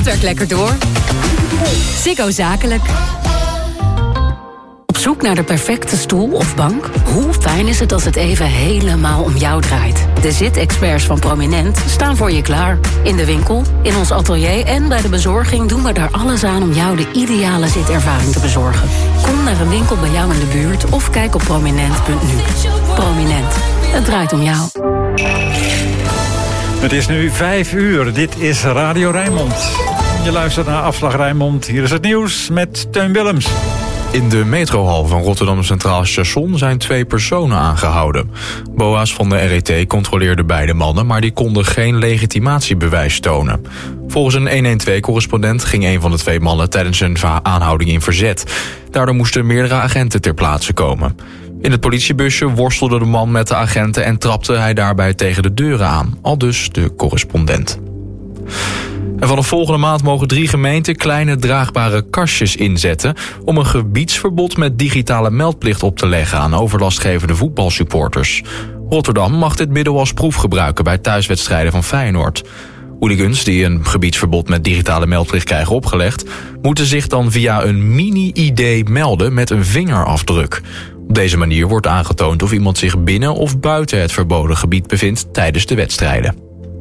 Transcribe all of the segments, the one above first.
Dat werkt lekker door. Ziggo Zakelijk. Op zoek naar de perfecte stoel of bank? Hoe fijn is het als het even helemaal om jou draait? De zitexperts van Prominent staan voor je klaar. In de winkel, in ons atelier en bij de bezorging doen we er alles aan om jou de ideale zitervaring te bezorgen. Kom naar een winkel bij jou in de buurt of kijk op prominent.nu. Prominent, het draait om jou. Het is nu 5:00. Dit is Radio Rijnmond. Je luistert naar Afslag Rijnmond. Hier is het nieuws met Teun Willems. In de metrohal van Rotterdam Centraal Station zijn 2 personen aangehouden. BOA's van de RET controleerden beide mannen, maar die konden geen legitimatiebewijs tonen. Volgens een 112-correspondent ging een van de 2 mannen tijdens een aanhouding in verzet. Daardoor moesten meerdere agenten ter plaatse komen. In het politiebusje worstelde de man met de agenten en trapte hij daarbij tegen de deuren aan. Aldus de correspondent. En vanaf volgende maand mogen 3 gemeenten kleine draagbare kastjes inzetten om een gebiedsverbod met digitale meldplicht op te leggen aan overlastgevende voetbalsupporters. Rotterdam mag dit middel als proef gebruiken bij thuiswedstrijden van Feyenoord. Hooligans die een gebiedsverbod met digitale meldplicht krijgen opgelegd, moeten zich dan via een mini-ID melden met een vingerafdruk. Op deze manier wordt aangetoond of iemand zich binnen of buiten het verboden gebied bevindt tijdens de wedstrijden.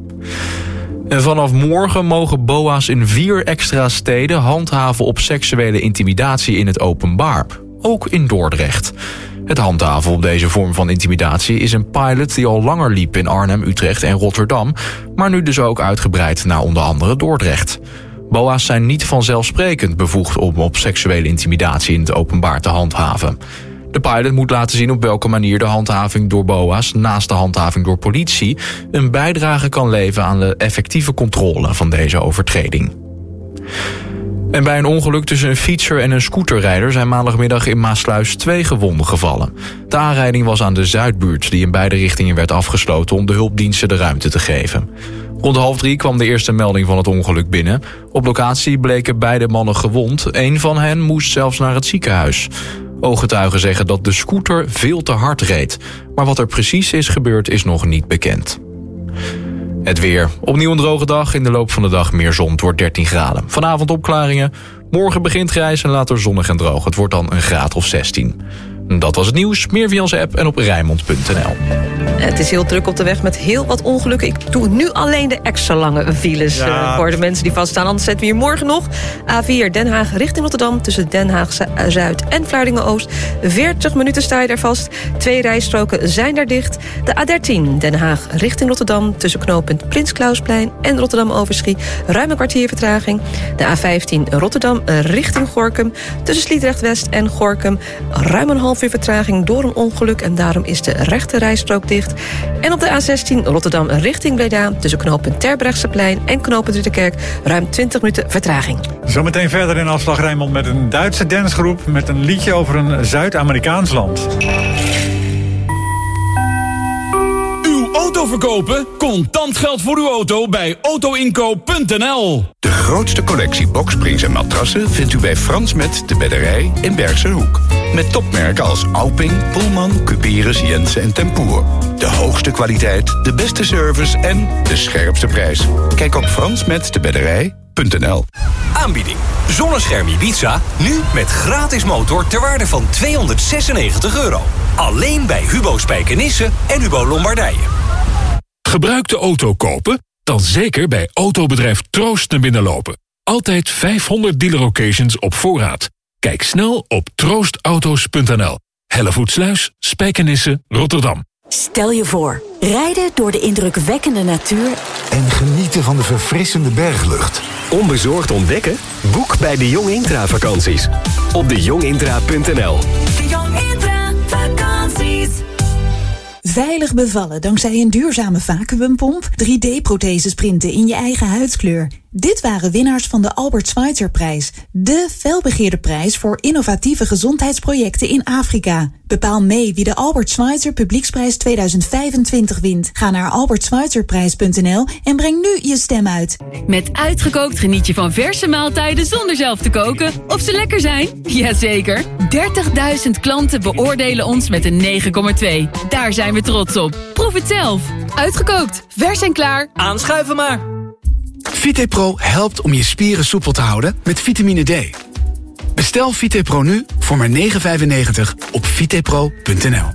En vanaf morgen mogen BOA's in 4 extra steden handhaven op seksuele intimidatie in het openbaar. Ook in Dordrecht. Het handhaven op deze vorm van intimidatie is een pilot die al langer liep in Arnhem, Utrecht en Rotterdam, maar nu dus ook uitgebreid naar onder andere Dordrecht. BOA's zijn niet vanzelfsprekend bevoegd om op seksuele intimidatie in het openbaar te handhaven. De pilot moet laten zien op welke manier de handhaving door BOA's, naast de handhaving door politie, een bijdrage kan leveren aan de effectieve controle van deze overtreding. En bij een ongeluk tussen een fietser en een scooterrijder zijn maandagmiddag in Maassluis 2 gewonden gevallen. De aanrijding was aan de Zuidbuurt, die in beide richtingen werd afgesloten om de hulpdiensten de ruimte te geven. Rond 2:30 kwam de eerste melding van het ongeluk binnen. Op locatie bleken beide mannen gewond. Een van hen moest zelfs naar het ziekenhuis. Ooggetuigen zeggen dat de scooter veel te hard reed. Maar wat er precies is gebeurd is nog niet bekend. Het weer. Opnieuw een droge dag. In de loop van de dag meer zon. Het wordt 13 graden. Vanavond opklaringen. Morgen begint grijs en later zonnig en droog. Het wordt dan een graad of 16. Dat was het nieuws. Meer via onze app en op Rijnmond.nl. Het is heel druk op de weg met heel wat ongelukken. Ik doe nu alleen de extra lange files voor de mensen die vaststaan. Anders zetten we hier morgen nog. A4 Den Haag richting Rotterdam tussen Den Haag Zuid en Vlaardingen-Oost. 40 minuten sta je daar vast. 2 rijstroken zijn daar dicht. De A13 Den Haag richting Rotterdam tussen knooppunt Prins Clausplein en Rotterdam-Overschie. Ruim een kwartier vertraging. De A15 Rotterdam richting Gorinchem tussen Sliedrecht-West en Gorinchem. Ruim een half uur vertraging door een ongeluk en daarom is de rechte rijstrook dicht. En op de A16 Rotterdam richting Breda tussen knooppunt Terbrechtseplein en knooppunt Ridderkerk ruim 20 minuten vertraging. Zometeen verder in Afslag Rijnmond met een Duitse dancegroep met een liedje over een Zuid-Amerikaans land. Auto verkopen? Contant geld voor uw auto bij autoinkoop.nl. De grootste collectie boksprings en matrassen vindt u bij Frans Met de Bedderij in Bergsenhoek. Met topmerken als Alping, Pullman, Cuperus, Jensen en Tempoer. De hoogste kwaliteit, de beste service en de scherpste prijs. Kijk op fransmetdebedderij.nl. Aanbieding. Zonnescherm Ibiza, nu met gratis motor ter waarde van €296. Alleen bij Hubo Spijkenisse en Hubo Lombardije. Gebruikte auto kopen? Dan zeker bij autobedrijf Troost naar binnen lopen. Altijd 500 dealer locations op voorraad. Kijk snel op troostauto's.nl. Hellevoetsluis, Spijkenisse, Rotterdam. Stel je voor, rijden door de indrukwekkende natuur en genieten van de verfrissende berglucht. Onbezorgd ontdekken? Boek bij de Jong Intra vakanties. Op dejongintra.nl. De Jong Intra vakanties. Veilig bevallen dankzij een duurzame vacuümpomp, 3D-protheses printen in je eigen huidskleur. Dit waren winnaars van de Albert Schweitzer-prijs. De felbegeerde prijs voor innovatieve gezondheidsprojecten in Afrika. Bepaal mee wie de Albert Schweitzer Publieksprijs 2025 wint. Ga naar albertschweitzerprijs.nl en breng nu je stem uit. Met Uitgekookt geniet je van verse maaltijden zonder zelf te koken. Of ze lekker zijn? Jazeker. 30.000 klanten beoordelen ons met een 9,2. Daar zijn we trots op. Proef het zelf. Uitgekookt. Vers en klaar. Aanschuiven maar. VitePro helpt om je spieren soepel te houden met vitamine D. Bestel VitePro nu voor maar €9,95 op vitepro.nl.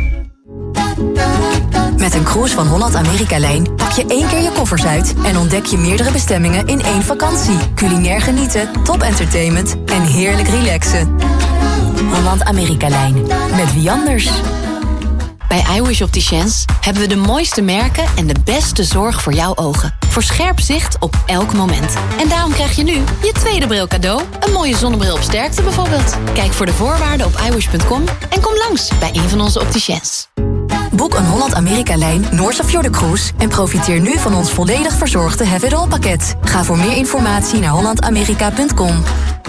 Met een cruise van Holland Amerika-lijn pak je 1 keer je koffers uit en ontdek je meerdere bestemmingen in 1 vakantie. Culinair genieten, top entertainment en heerlijk relaxen. Holland Amerika-lijn. Met wie anders? Bij iWish Opticians hebben we de mooiste merken en de beste zorg voor jouw ogen. Voor scherp zicht op elk moment. En daarom krijg je nu je tweede bril cadeau. Een mooie zonnebril op sterkte bijvoorbeeld. Kijk voor de voorwaarden op iWish.com en kom langs bij een van onze opticiens. Boek een Holland Amerika-lijn Noorse Fjordencruise en profiteer nu van ons volledig verzorgde Have It All pakket. Ga voor meer informatie naar hollandamerika.com.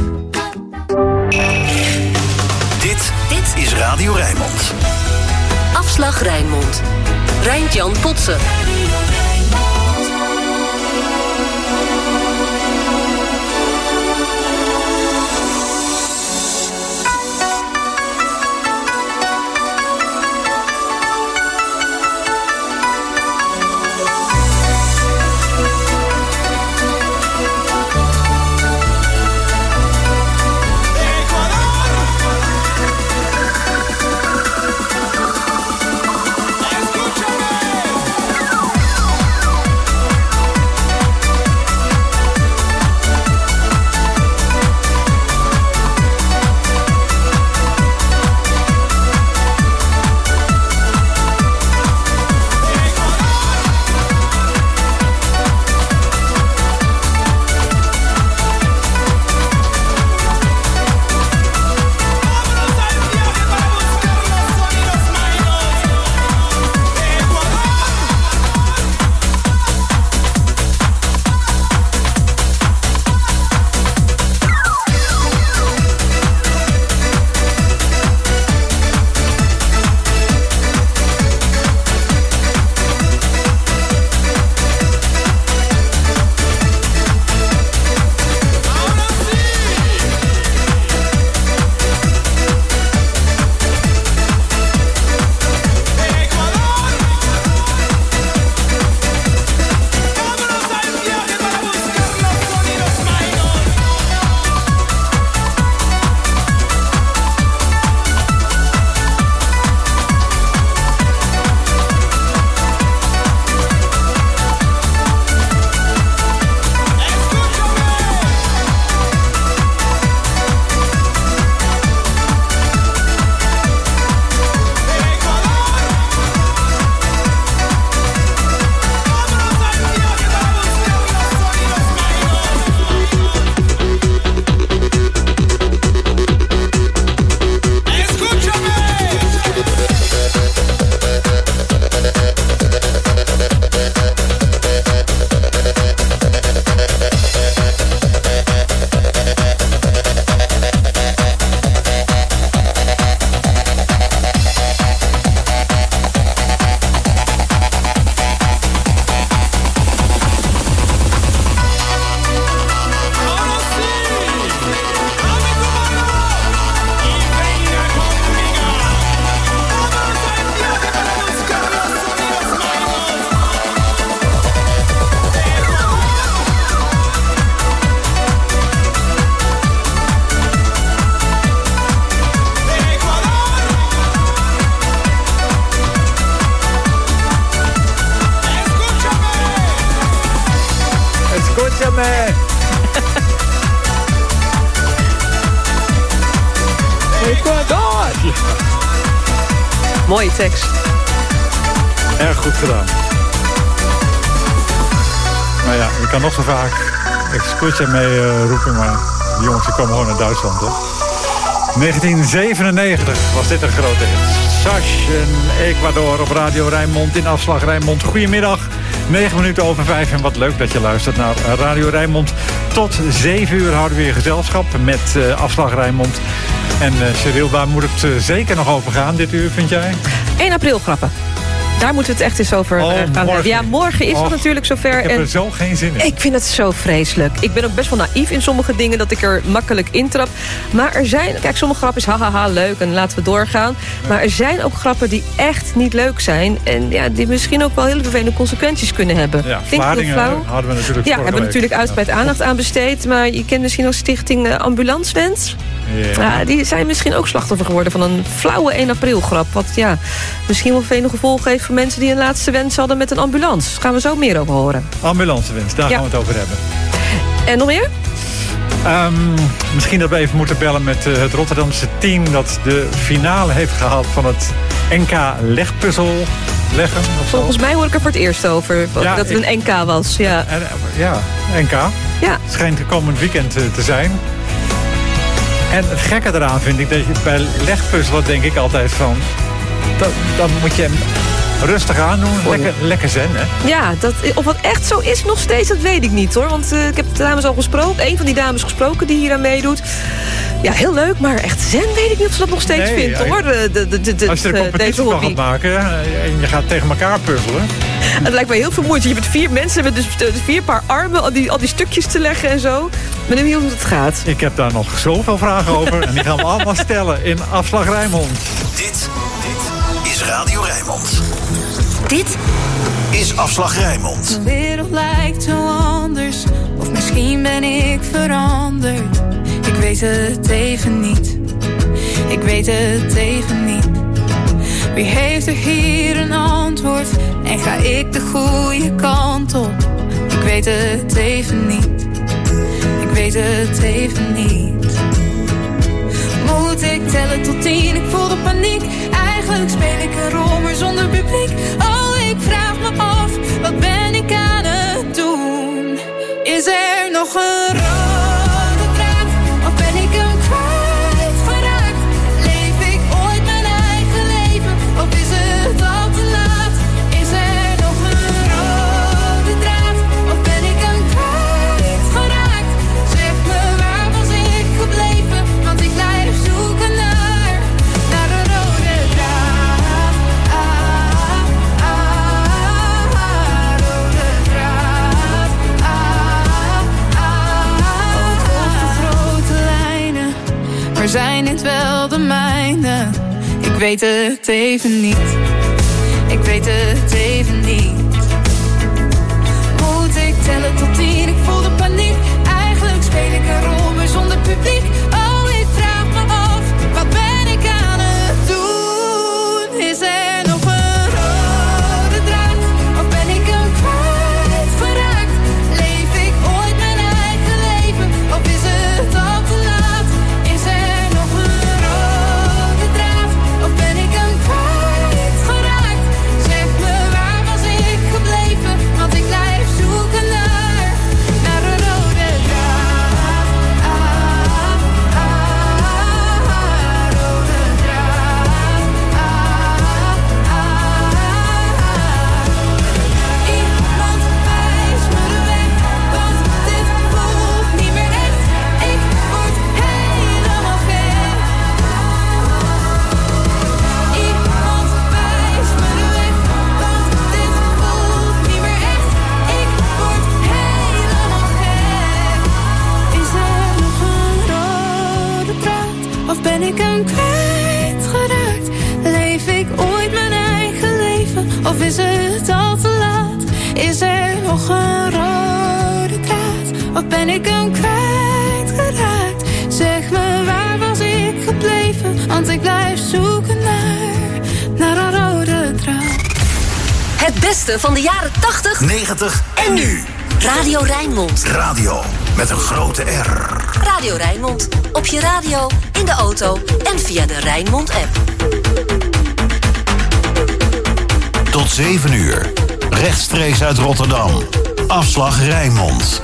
Dit is Radio Rijnmond. Afslag Rijnmond. Rijnt-Jan Potsen. Mooie tekst. Erg goed gedaan. Maar ja, je kan nog zo vaak Escucha mee roepen, maar die jongens die komen gewoon uit Duitsland, hè? 1997 was dit een grote hit. Sash en Ecuador op Radio Rijnmond in Afslag Rijnmond. Goedemiddag, 5:09. En wat leuk dat je luistert naar Radio Rijnmond. Tot 7 uur houden we weer gezelschap met Afslag Rijnmond. En Cyril, waar moet het zeker nog over gaan dit uur, vind jij? 1 april grappen. Daar moeten we het echt eens over gaan hebben. Ja, morgen is het natuurlijk zover. Ik heb er zo geen zin in. Ik vind het zo vreselijk. Ik ben ook best wel naïef in sommige dingen, dat ik er makkelijk intrap. Maar er zijn, kijk, sommige grappen is hahaha leuk en laten we doorgaan. Maar er zijn ook grappen die echt niet leuk zijn. En ja, die misschien ook wel hele vervelende consequenties kunnen hebben. Ja, Vlaardingen hadden we natuurlijk hebben we natuurlijk uitgebreid aandacht aan besteed. Maar je kent misschien ook stichting Ambulancewens. Ja, die zijn misschien ook slachtoffer geworden van een flauwe 1 april grap. Wat ja, misschien wel vervelende gevolgen heeft voor mensen die een laatste wens hadden met een ambulance. Daar gaan we zo meer over horen. Ambulancewens, daar gaan we het over hebben. En nog meer? Misschien dat we even moeten bellen met het Rotterdamse team dat de finale heeft gehaald van het NK legpuzzel leggen. Volgens mij hoor ik er voor het eerst over. Ja, dat het een NK was. Ja, NK. Ja. Het schijnt de komend weekend te zijn. En het gekke eraan vind ik dat je bij legpuzzelen denk ik altijd van... Dan moet je hem rustig aan doen. Lekker zen, hè? Ja, of wat echt zo is nog steeds, dat weet ik niet, hoor. Want ik heb de dames al gesproken. Een van die dames gesproken die hier aan meedoet. Ja, heel leuk, maar echt zen weet ik niet of ze dat nog steeds vindt, hoor. Als je er een competitie van gaat maken en je gaat tegen elkaar puzzelen... Het lijkt me heel vermoeiend. Je hebt 4 mensen met dus 4 paar armen... al die stukjes te leggen en zo. Maar dan weet hoe het gaat. Ik heb daar nog zoveel vragen over. En die gaan we allemaal stellen in Afslag Rijnmond. Dit is Radio Rijnmond. Dit is Afslag Rijnmond. De wereld lijkt zo anders. Of misschien ben ik veranderd. Ik weet het even niet. Ik weet het even niet. Wie heeft er hier een antwoord? En ga ik de goede kant op? Ik weet het even niet. Ik weet het even niet. Moet ik tellen tot 10? Ik voel de paniek. Eigenlijk speel ik een rol, maar zonder publiek. Oh, ik vraag me af, wat ben ik aan het doen? Is er nog een rode draad? Of ben ik hem kwijtgeraakt? Leef ik ooit mijn eigen leven? Of is het al te laat? Is er nog een rode draad? Of ben ik hem kwijtgeraakt? Zeg me, waar was ik gebleven? Want ik blijf zoeken naar een rode draad. Rode draad. Volg de grote lijnen, maar zijn dit wel de mijne? Ik weet het even niet. Ik weet het even niet. Moet ik tellen tot 10? Ik voel de paniek. Eigenlijk speel ik een rol, maar zonder publiek. Oh, ik vraag me af, wat ben ik aan het doen? Is er nog een rode draad? Of ben ik hem kwijtgeraakt? Leef ik ooit mijn eigen leven? Of is het al te laat? Is er nog een rode draad? Of ben ik hem kwijtgeraakt? Zeg me, waar was ik gebleven? Want ik blijf zoeken naar een rode draad. Rode draad. Iemand wijst me de weg, want dit voelt niet meer echt. Ik word helemaal gek. Iemand wijst me de weg, want dit voelt niet meer echt. Ik word helemaal gek. Is er nog een rode draad? Of ben ik hem kwijtgeraakt? Leef ik ooit mijn eigen leven? Of is het al te laat? Is er nog een rode draad? Of ben ik hem kwijtgeraakt? Zeg me, waar was ik gebleven? Want ik blijf zoeken naar een rode draad. Het beste van de jaren 80, 90 en nu. Radio Rijnmond. Radio met een grote R. Radio Rijnmond. Op je radio, in de auto en via de Rijnmond-app. Tot 7 uur. Rechtstreeks uit Rotterdam. Afslag Rijnmond.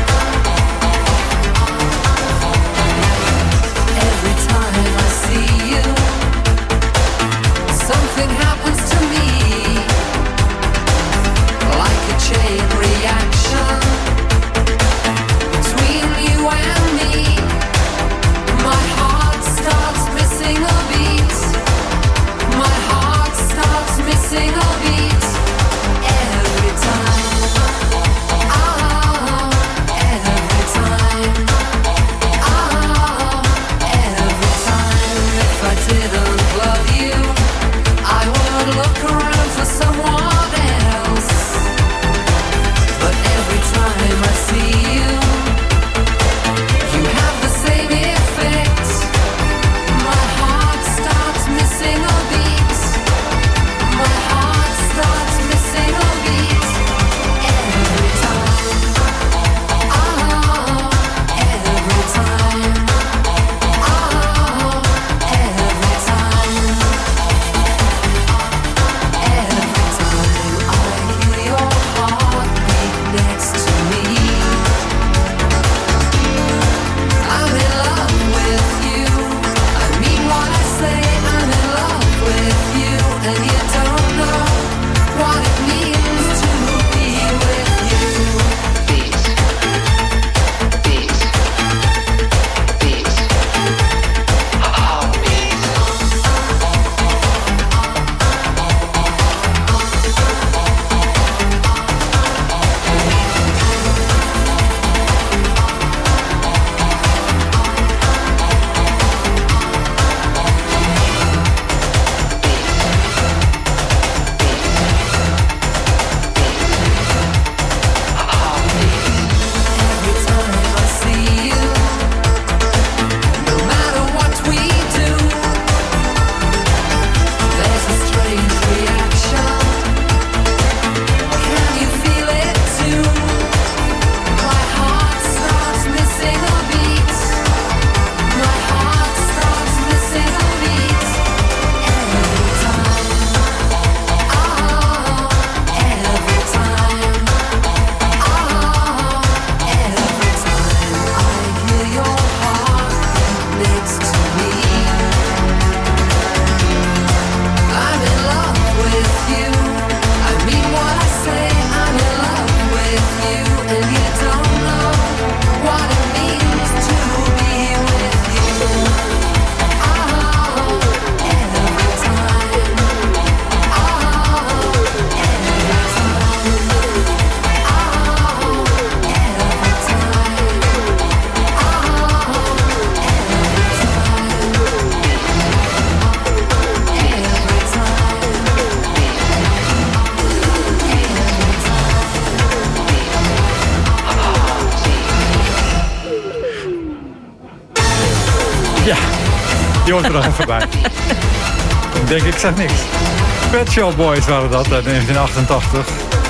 Every time I see you Die hoort er nog even bij. Ik denk, ik zeg niks. Pet Shop Boys waren dat uit 1988.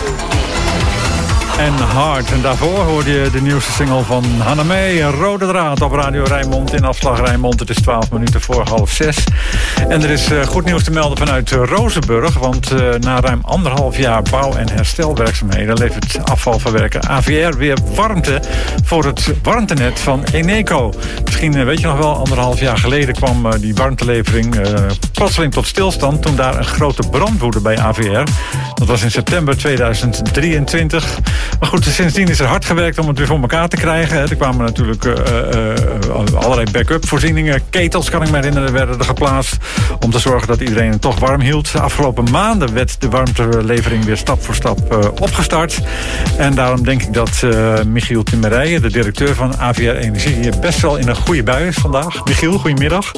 En Hard. En daarvoor hoorde je de nieuwste single van Hannah-May, Rode Draad op Radio Rijnmond in Afslag Rijnmond. Het is 12 minuten voor 5:30. En er is goed nieuws te melden vanuit Rozenburg. Want na ruim 1,5 jaar bouw- en herstelwerkzaamheden levert afvalverwerker AVR weer warmte voor het warmtenet van Eneco. Misschien weet je nog wel, 1,5 jaar geleden kwam die warmtelevering plotseling tot stilstand toen daar een grote brand woedde bij AVR. Dat was in september 2023. Maar goed, sindsdien is er hard gewerkt om het weer voor elkaar te krijgen. Er kwamen natuurlijk allerlei backup voorzieningen. Ketels, kan ik me herinneren, werden er geplaatst om te zorgen dat iedereen het toch warm hield. De afgelopen maanden werd de warmtelevering weer stap voor stap opgestart. En daarom denk ik dat Michiel Timmerije, de directeur van AVR Energie, best wel in een goede bui is vandaag. Michiel, goedemiddag.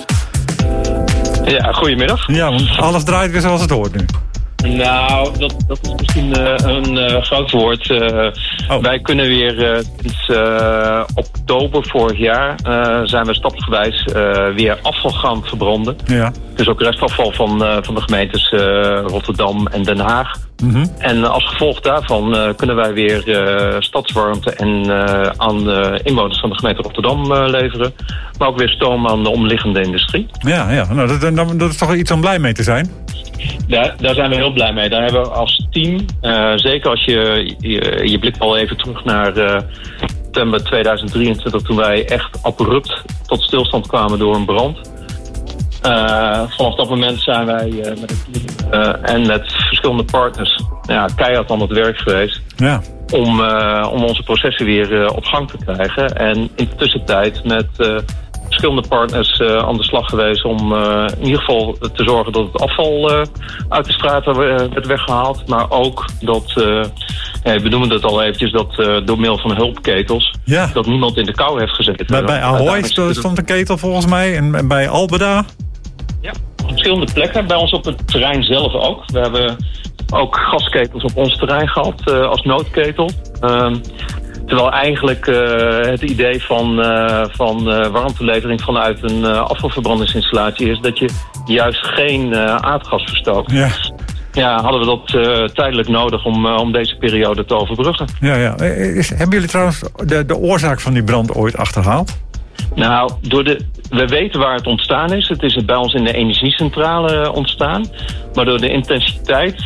Ja, goedemiddag. Ja, want alles draait weer zoals het hoort nu. Nou, dat is misschien een groot woord. Wij kunnen weer sinds oktober vorig jaar zijn we stapsgewijs weer afval gaan verbranden. Ja. Dus ook restafval van de gemeentes Rotterdam en Den Haag. Mm-hmm. En als gevolg daarvan kunnen wij weer stadswarmte aan de inwoners van de gemeente Rotterdam leveren. Maar ook weer stoom aan de omliggende industrie. Ja. Nou, dat is toch iets om blij mee te zijn? Daar zijn we heel blij mee. Daar hebben we als team, zeker als je blikt al even terug naar september 2023... toen wij echt abrupt tot stilstand kwamen door een brand. Vanaf dat moment zijn wij met het team en met verschillende partners keihard aan het werk geweest. Ja. Om onze processen weer op gang te krijgen. En in de tussentijd met verschillende partners aan de slag geweest om in ieder geval te zorgen dat het afval uit de straten werd weggehaald. Maar ook dat, we benoemen het al eventjes, dat door middel van hulpketels, dat niemand in de kou heeft gezeten. Bij Ahoy stond een ketel volgens mij en bij Albeda? Ja, op verschillende plekken. Bij ons op het terrein zelf ook. We hebben ook gasketels op ons terrein gehad als noodketel. Terwijl eigenlijk het idee van warmtelevering vanuit een afvalverbrandingsinstallatie is dat je juist geen aardgas verstookt. Ja. Ja, hadden we dat tijdelijk nodig om deze periode te overbruggen. Ja. Hebben jullie trouwens de oorzaak van die brand ooit achterhaald? Nou, we weten waar het ontstaan is. Het is bij ons in de energiecentrale ontstaan. Maar door de intensiteit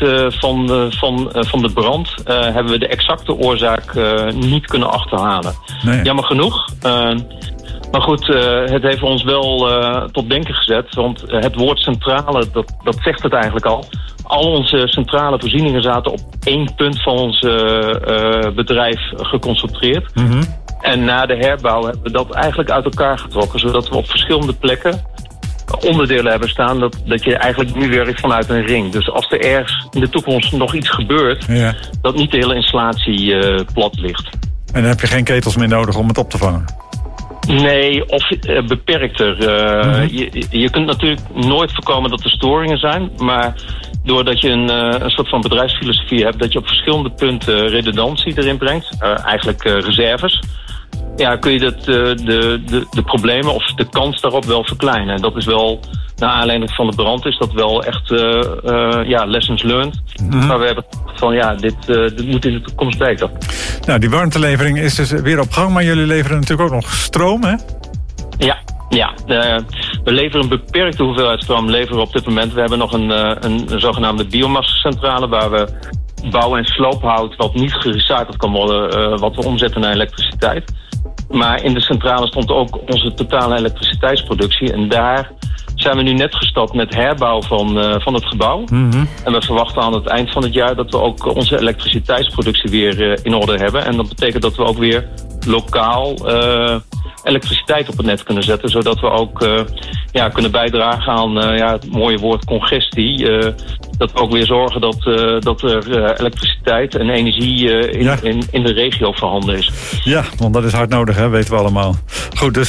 van de brand hebben we de exacte oorzaak niet kunnen achterhalen. Nee. Jammer genoeg. Maar goed, het heeft ons wel tot denken gezet. Want het woord centrale, dat zegt het eigenlijk al. Al onze centrale voorzieningen zaten op 1 punt van ons bedrijf geconcentreerd. Mm-hmm. En na de herbouw hebben we dat eigenlijk uit elkaar getrokken. Zodat we op verschillende plekken onderdelen hebben staan. Dat je eigenlijk nu werkt vanuit een ring. Dus als er ergens in de toekomst nog iets gebeurt, dat niet de hele installatie plat ligt. En dan heb je geen ketels meer nodig om het op te vangen? Nee, of beperkter. Je kunt natuurlijk nooit voorkomen dat er storingen zijn. Maar doordat je een soort van bedrijfsfilosofie hebt, dat je op verschillende punten redundantie erin brengt, eigenlijk reserves, kun je de problemen of de kans daarop wel verkleinen. En dat is wel, naar aanleiding van de brand, is dat wel echt lessons learned. Mm-hmm. Maar we hebben van dit moet in de toekomst beter. Nou, die warmtelevering is dus weer op gang, maar jullie leveren natuurlijk ook nog stroom, hè? Ja, we leveren een beperkte hoeveelheid stroom leveren op dit moment. We hebben nog een zogenaamde biomassacentrale waar we bouw- en sloophout wat niet gerecycled kan worden, wat we omzetten naar elektriciteit. Maar in de centrale stond ook onze totale elektriciteitsproductie. En daar zijn we nu net gestapt met herbouw van het gebouw. Mm-hmm. En we verwachten aan het eind van het jaar dat we ook onze elektriciteitsproductie weer in orde hebben. En dat betekent dat we ook weer lokaal elektriciteit op het net kunnen zetten. Zodat we ook kunnen bijdragen aan het mooie woord congestie. Dat we ook weer zorgen dat er elektriciteit en energie in de regio voorhanden is. Ja, want dat is hard nodig, hè? Weten we allemaal. Goed, dus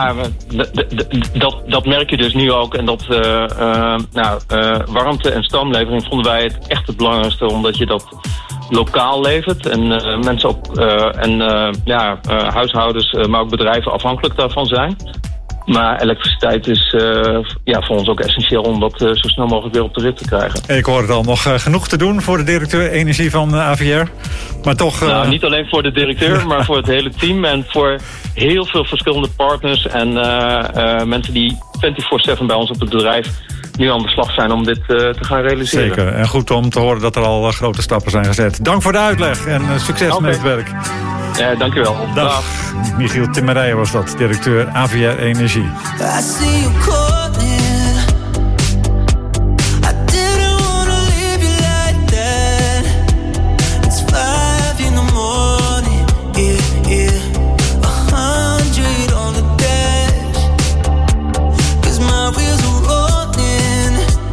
dat merk je dus nu ook. En dat warmte- en stroomlevering vonden wij het belangrijkste, omdat je dat lokaal levert en mensen ook huishoudens, maar ook bedrijven afhankelijk daarvan zijn. Maar elektriciteit is voor ons ook essentieel om dat zo snel mogelijk weer op de rit te krijgen. Ik hoor het al, nog genoeg te doen voor de directeur energie van AVR. Maar toch... Nou, niet alleen voor de directeur, maar voor het hele team. En voor heel veel verschillende partners en mensen die 24/7 bij ons op het bedrijf nu aan de slag zijn om dit te gaan realiseren. Zeker. En goed om te horen dat er al grote stappen zijn gezet. Dank voor de uitleg en succes met het werk. Ja, dankjewel. Dag. Michiel Timmerij was dat, directeur AVR Energie. I see you calling. I didn't wanna leave you like that. It's 5 in the morning. Yeah. 100 on the dash. 'Cause my wheels are rolling.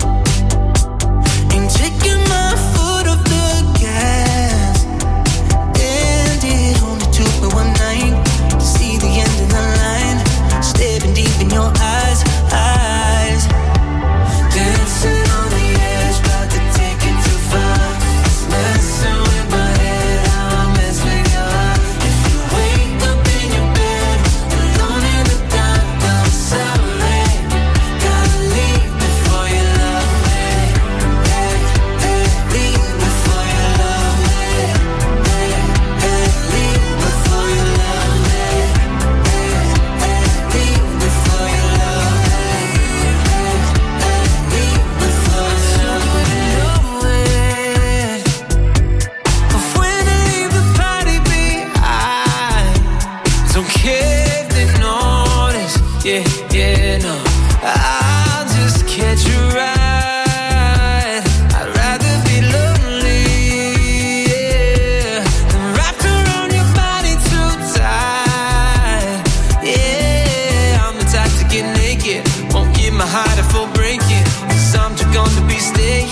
Ain't taking my foot off the gas. And it only took me one night to see the end of the line. Staring deep in your eyes. Dancing on the edge, about to take it too far. Messing with my head, how I mess with your heart. If you wake up in your bed, alone in the dark, I'm sorry. Gotta leave before you love me. Leave before you love me. Leave before you love me. Leave before you love me. Leave before you love me. Before they leave the party behind, don't care if they notice. Yeah, no. I'll just catch a ride. I'd rather be lonely, yeah, than wrapped around your body too tight. Yeah, I'm the type to get naked, won't give my heart a full breaking. 'Cause I'm too gone to be staying.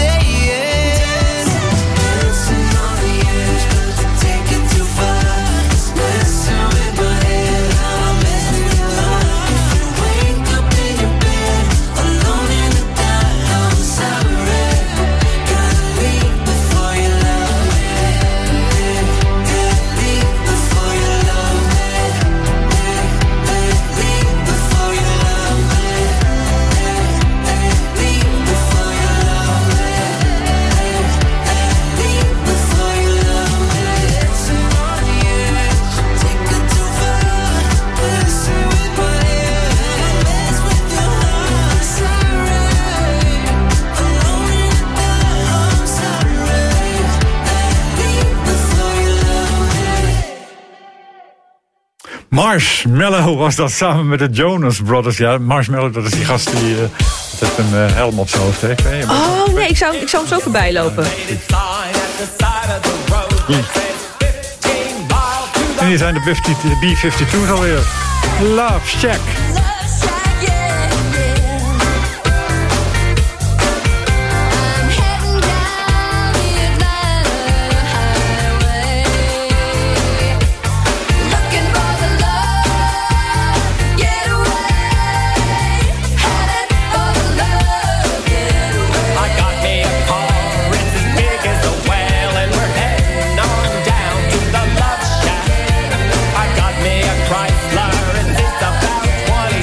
Dancing on the edge, but to take it too far. Messing with my head, how I mess with your heart. If you wake up in your bed, alone in the dark, I'm sorry. Gotta leave before you love me. Leave before you love me. Leave before you love me. Leave before you love me. Leave before you love me. Dancing on the edge, take it too far. Messing with my head, mess with your heart. Sorry, alone in the dark, I'm sorry. Leave before you love me. Marshmallow was dat samen met de Jonas Brothers. Ja, Marshmallow, dat is die gast die met een helm op zijn hoofd heeft. Hè? Oh nee, ik zou hem zo voorbij lopen. En hier zijn de B-52's alweer. Love Shack. I got me a car, it's as big as a well, and we're heading on down to the Love Shack. I got me a Chrysler, and it's about 20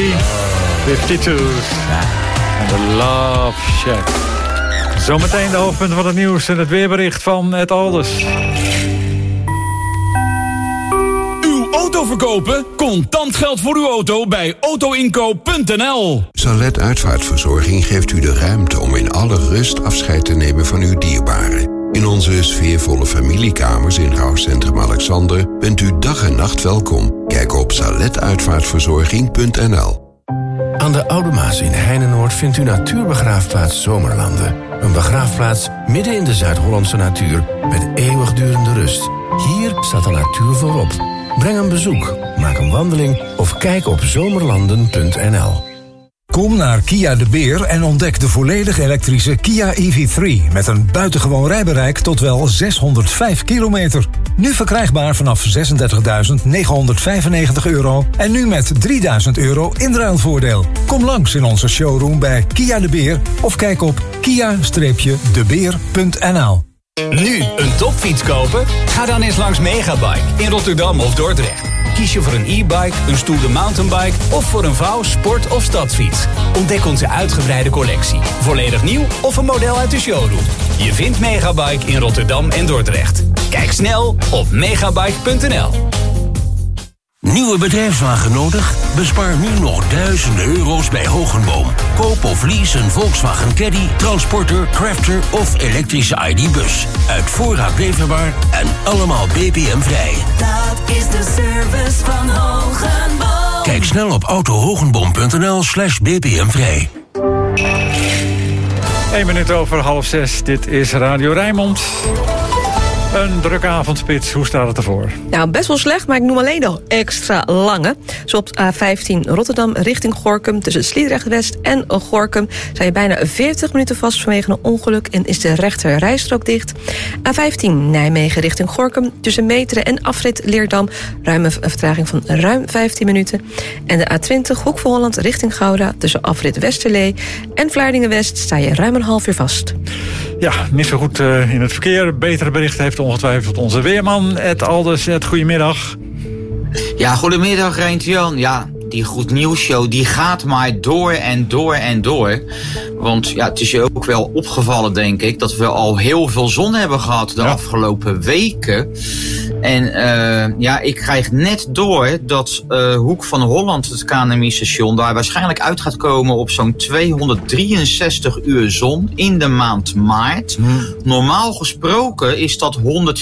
B-52's. En de Love Shack. Zometeen de hoofdpunten van het nieuws en het weerbericht van Ed Alders. Uw auto verkopen? Contant geld voor uw auto bij autoinkoop.nl. Salet Uitvaartverzorging geeft u de ruimte om in alle rust afscheid te nemen van uw dierbaren. In onze sfeervolle familiekamers in rouwcentrum Alexander bent u dag en nacht welkom. Kijk op saletuitvaartverzorging.nl. Aan de Oude Maas in Heinenoord vindt u natuurbegraafplaats Zomerlanden. Een begraafplaats midden in de Zuid-Hollandse natuur met eeuwigdurende rust. Hier staat de natuur voorop. Breng een bezoek, maak een wandeling of kijk op zomerlanden.nl. Kom naar Kia de Beer en ontdek de volledig elektrische Kia EV3... met een buitengewoon rijbereik tot wel 605 kilometer. Nu verkrijgbaar vanaf €36.995 en nu met €3.000 inruilvoordeel. Kom langs in onze showroom bij Kia de Beer of kijk op kia-debeer.nl. Nu een topfiets kopen? Ga dan eens langs Megabike in Rotterdam of Dordrecht. Kies je voor een e-bike, een stoere mountainbike of voor een vrouw-, sport- of stadsfiets? Ontdek onze uitgebreide collectie. Volledig nieuw of een model uit de showroom. Je vindt Megabike in Rotterdam en Dordrecht. Kijk snel op megabike.nl. Nieuwe bedrijfswagen nodig? Bespaar nu nog duizenden euro's bij Hogenboom. Koop of lease een Volkswagen Caddy, Transporter, Crafter of elektrische ID-bus. Uit voorraad leverbaar en allemaal BPM-vrij. Dat is de service van Hogenboom. Kijk snel op autohogenboom.nl/BPM-vrij. 1 minuut over 5:30. Dit is Radio Rijnmond. Een drukke avondspits, hoe staat het ervoor? Nou, best wel slecht, maar ik noem alleen de extra lange. Zo op A15 Rotterdam richting Gorinchem. Tussen Sliedrecht West en Gorinchem zijn je bijna 40 minuten vast vanwege een ongeluk en is de rechter rijstrook dicht. A15 Nijmegen richting Gorinchem. Tussen Meteren en afrit Leerdam ruime vertraging van ruim 15 minuten. En de A20 Hoek van Holland richting Gouda. Tussen afrit Westerlee en Vlaardingen West sta je ruim een half uur vast. Ja, niet zo goed in het verkeer. Betere bericht heeft ongetwijfeld onze weerman Ed Alders. Ed, goedemiddag. Ja, goedemiddag Reintje-Jan. Ja, die Goed Nieuws Show die gaat maar door en door en door. Want ja, het is je ook wel opgevallen, denk ik, dat we al heel veel zon hebben gehad de afgelopen weken. En ja, ik krijg net door dat Hoek van Holland, het KNMI-station, daar waarschijnlijk uit gaat komen op zo'n 263 uur zon in de maand maart. Normaal gesproken is dat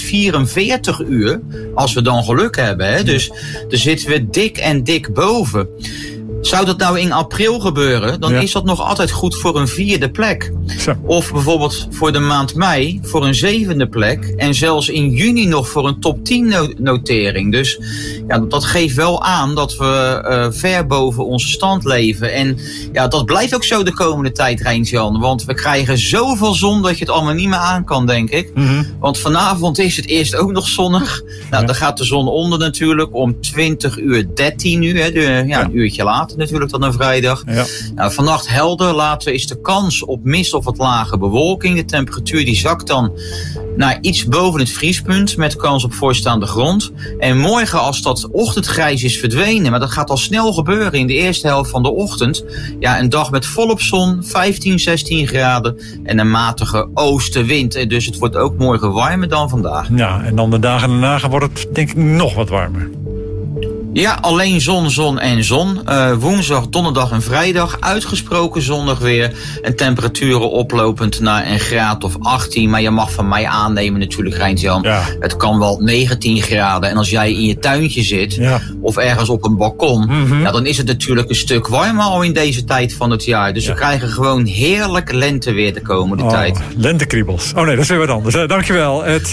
144 uur, als we dan geluk hebben. Hè? Dus daar zitten we dik en dik boven. Zou dat nou in april gebeuren, dan is dat nog altijd goed voor een 4e plek. Zo. Of bijvoorbeeld voor de maand mei voor een 7e plek. En zelfs in juni nog voor een top 10 notering. Dus ja, dat geeft wel aan dat we ver boven onze stand leven. En ja, dat blijft ook zo de komende tijd, Reintje-Jan. Want we krijgen zoveel zon dat je het allemaal niet meer aan kan, denk ik. Want vanavond is het eerst ook nog zonnig. Nou, dan gaat de zon onder natuurlijk om 20:13 nu. Hè, een uurtje later natuurlijk dan een vrijdag. Ja. Nou, vannacht helder, later is de kans op mist of wat lage bewolking. De temperatuur die zakt dan naar iets boven het vriespunt met kans op voorstaande grond. En morgen, als dat ochtendgrijs is verdwenen, maar dat gaat al snel gebeuren in de eerste helft van de ochtend. Ja, een dag met volop zon, 15, 16 graden en een matige oostenwind. En dus het wordt ook morgen warmer dan vandaag. Ja, en dan de dagen daarna wordt het denk ik nog wat warmer. Ja, alleen zon, zon en zon. Woensdag, donderdag en vrijdag uitgesproken zonnig weer. En temperaturen oplopend naar een graad of 18. Maar je mag van mij aannemen natuurlijk, Reintje-Jan. Ja. Het kan wel 19 graden. En als jij in je tuintje zit, of ergens op een balkon, ja, dan is het natuurlijk een stuk warmer al in deze tijd van het jaar. Dus we krijgen gewoon heerlijk lenteweer de komende tijd. Lentekriebels. Oh nee, dat is weer wat anders. Dankjewel, Ed.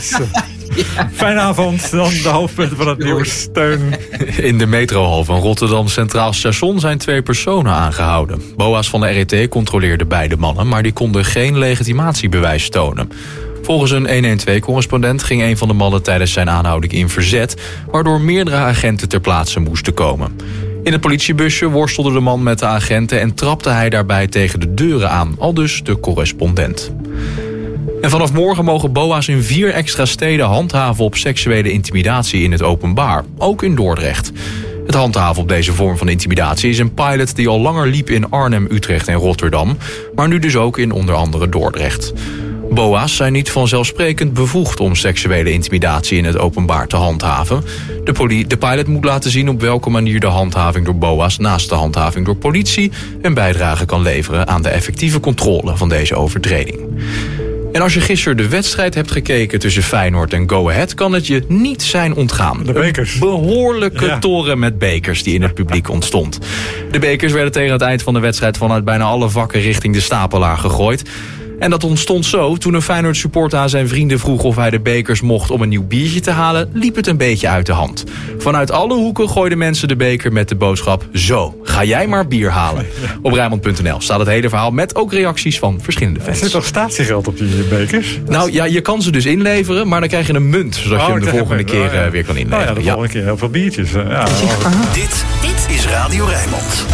Ja. Fijne avond, dan de hoofdpunten van het nieuws. Steun. In de metrohal van Rotterdam Centraal Station zijn 2 personen aangehouden. BOA's van de RET controleerden beide mannen, maar die konden geen legitimatiebewijs tonen. Volgens een 112-correspondent ging een van de mannen tijdens zijn aanhouding in verzet, waardoor meerdere agenten ter plaatse moesten komen. In het politiebusje worstelde de man met de agenten en trapte hij daarbij tegen de deuren aan, aldus de correspondent. En vanaf morgen mogen BOA's in 4 extra steden handhaven op seksuele intimidatie in het openbaar, ook in Dordrecht. Het Het handhaven op deze vorm van intimidatie is een pilot die al langer liep in Arnhem, Utrecht en Rotterdam, maar nu dus ook in onder andere Dordrecht. BOA's zijn niet vanzelfsprekend bevoegd om seksuele intimidatie in het openbaar te handhaven. De pilot moet laten zien op welke manier de handhaving door BOA's naast de handhaving door politie een bijdrage kan leveren aan de effectieve controle van deze overtreding. En als je gisteren de wedstrijd hebt gekeken tussen Feyenoord en Go Ahead, kan het je niet zijn ontgaan. De bekers. Een behoorlijke toren met bekers die in het publiek ontstond. De bekers werden tegen het eind van de wedstrijd vanuit bijna alle vakken richting de stapelaar gegooid. En dat ontstond zo, toen een Feyenoord supporter aan zijn vrienden vroeg of hij de bekers mocht om een nieuw biertje te halen, liep het een beetje uit de hand. Vanuit alle hoeken gooiden mensen de beker met de boodschap: zo, ga jij maar bier halen. Op Rijnmond.nl staat het hele verhaal met ook reacties van verschillende fans. Er zit toch statiegeld op die bekers? Nou ja, je kan ze dus inleveren, maar dan krijg je een munt, zodat je hem de volgende keer weer kan inleveren. Ja, de volgende keer heel veel biertjes. Ja. Dit is Radio Rijnmond.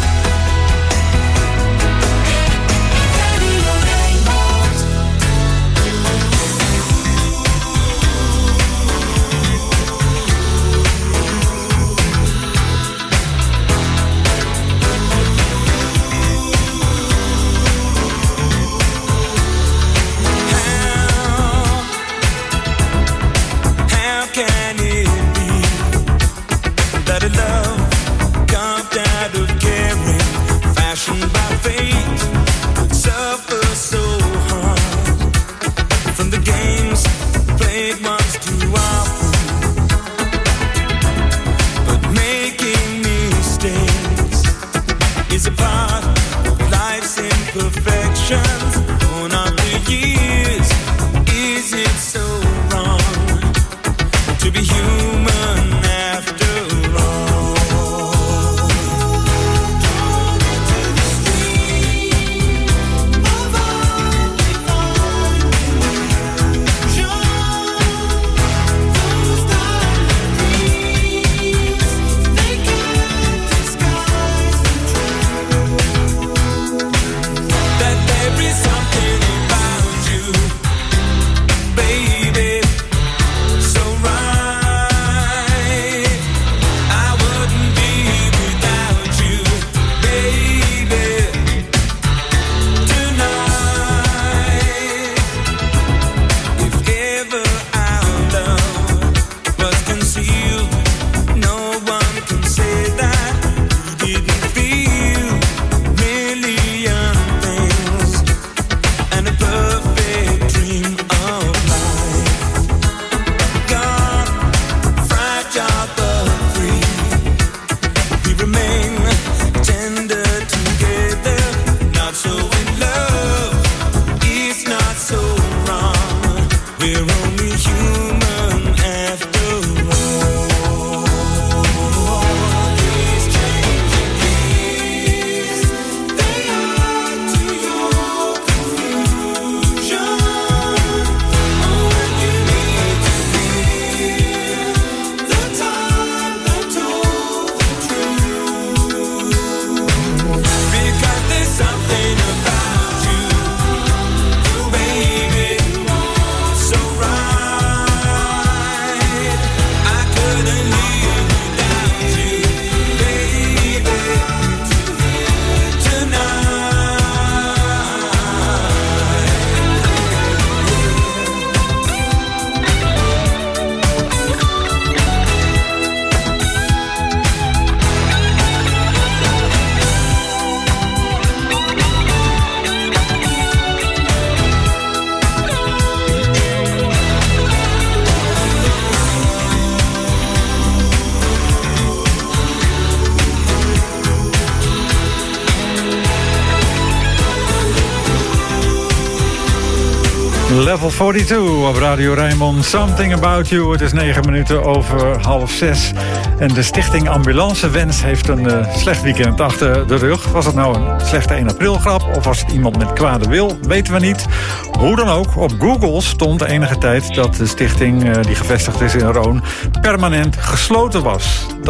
Level 42 op Radio Rijnmond. Something About You. Het is 9 minuten over 5:30. En de stichting Ambulancewens heeft een slecht weekend achter de rug. Was het nou een slechte 1 april grap of was het iemand met kwade wil? Weten we niet. Hoe dan ook, op Google stond enige tijd dat de stichting die gevestigd is in Roon permanent gesloten was.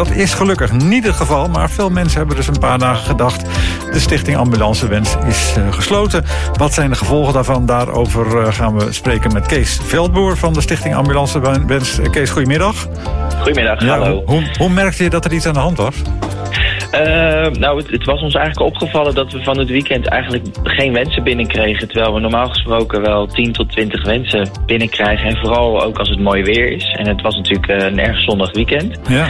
Dat is gelukkig niet het geval, maar veel mensen hebben dus een paar dagen gedacht... de Stichting Ambulancewens is gesloten. Wat zijn de gevolgen daarvan? Daarover gaan we spreken met Kees Veldboer van de Stichting Ambulancewens. Kees, goedemiddag. Goedemiddag, hallo. Hoe merkte je dat er iets aan de hand was? Het was ons eigenlijk opgevallen dat we van het weekend eigenlijk geen wensen binnenkregen. Terwijl we normaal gesproken wel 10 tot 20 wensen binnenkrijgen. En vooral ook als het mooi weer is. En het was natuurlijk een erg zonnig weekend. Ja.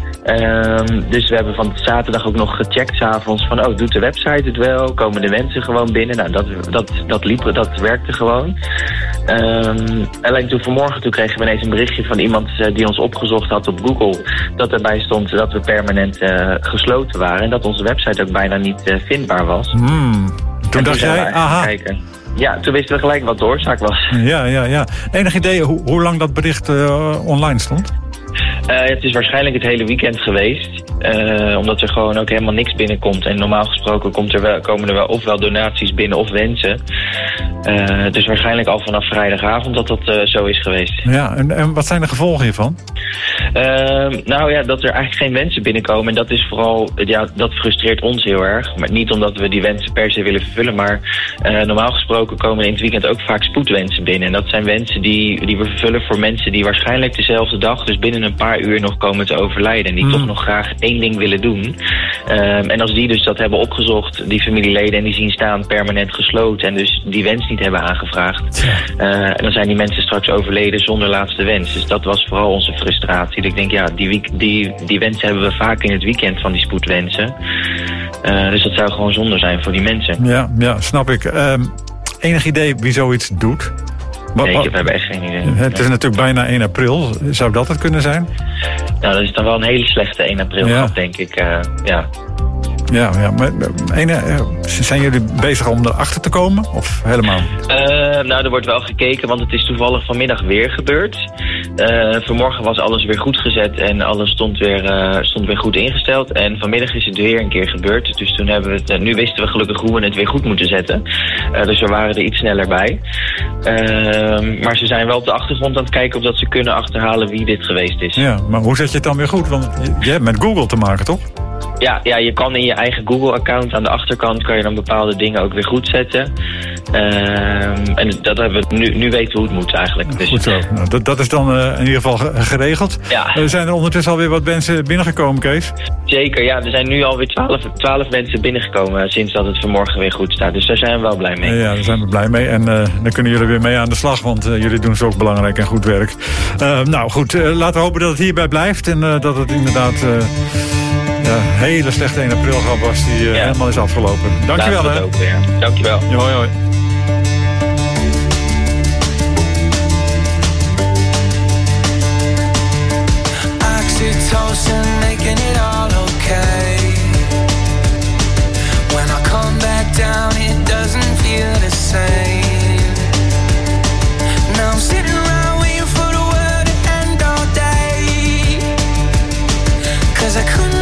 Dus we hebben van zaterdag ook nog gecheckt 's avonds van, doet de website het wel? Komen de wensen gewoon binnen? Nou, dat werkte gewoon. Alleen toen vanmorgen kregen we ineens een berichtje van iemand die ons opgezocht had op Google. Dat erbij stond dat we permanent gesloten waren. En dat onze website ook bijna niet vindbaar was. Toen dacht jij, aha. Ja, toen wisten we gelijk wat de oorzaak was. Ja. Enig idee hoe lang dat bericht online stond? Het is waarschijnlijk het hele weekend geweest. Omdat er gewoon ook helemaal niks binnenkomt. En normaal gesproken komen er wel ofwel donaties binnen of wensen. Dus waarschijnlijk al vanaf vrijdagavond dat zo is geweest. Ja, en wat zijn de gevolgen hiervan? Dat er eigenlijk geen wensen binnenkomen. En dat is vooral, dat frustreert ons heel erg. Maar niet omdat we die wensen per se willen vervullen. Maar normaal gesproken komen in het weekend ook vaak spoedwensen binnen. En dat zijn wensen die we vervullen voor mensen die waarschijnlijk dezelfde dag, dus binnen een paar uur nog komen te overlijden. En die toch nog graag één ding willen doen. En als die dus dat hebben opgezocht, die familieleden, en die zien staan permanent gesloten en dus die wens niet hebben aangevraagd. En dan zijn die mensen straks overleden zonder laatste wens. Dus dat was vooral onze frustratie. Dat ik denk, die wensen hebben we vaak in het weekend van die spoedwensen. Dus dat zou gewoon zonde zijn voor die mensen. Ja, snap ik. Enig idee wie zoiets doet? Nee, we hebben echt geen idee. Het is natuurlijk bijna 1 april. Zou dat het kunnen zijn? Nou, dat is dan wel een hele slechte 1 april grap, denk ik. Ja, maar zijn jullie bezig om erachter te komen? Of helemaal? Er wordt wel gekeken, want het is toevallig vanmiddag weer gebeurd. Vanmorgen was alles weer goed gezet en alles stond weer goed ingesteld. En vanmiddag is het weer een keer gebeurd. Dus toen nu wisten we gelukkig hoe we het weer goed moeten zetten. Dus we waren er iets sneller bij. Maar ze zijn wel op de achtergrond aan het kijken of dat ze kunnen achterhalen wie dit geweest is. Ja, maar hoe zet je het dan weer goed? Want je hebt met Google te maken, toch? Ja, je kan in je eigen Google-account aan de achterkant kan je dan bepaalde dingen ook weer goed zetten. En dat hebben we nu weten hoe het moet eigenlijk. Dus. Goed zo. Nou, dat is dan in ieder geval geregeld. Ja. Zijn er ondertussen alweer wat mensen binnengekomen, Kees? Zeker, ja. Er zijn nu alweer 12 mensen binnengekomen sinds dat het vanmorgen weer goed staat. Dus daar zijn we wel blij mee. Ja, daar zijn we blij mee. En dan kunnen jullie weer mee aan de slag, want jullie doen zo belangrijk en goed werk. Nou goed, laten we hopen dat het hierbij blijft en dat het inderdaad... hele slechte 1 april grap was die helemaal is afgelopen. Dankjewel, hè. Dankjewel. Hoi. Oxytocin making it all okay. When I come back down it doesn't feel the same. Now I'm sitting around waiting for the world to end all day. 'Cause I couldn't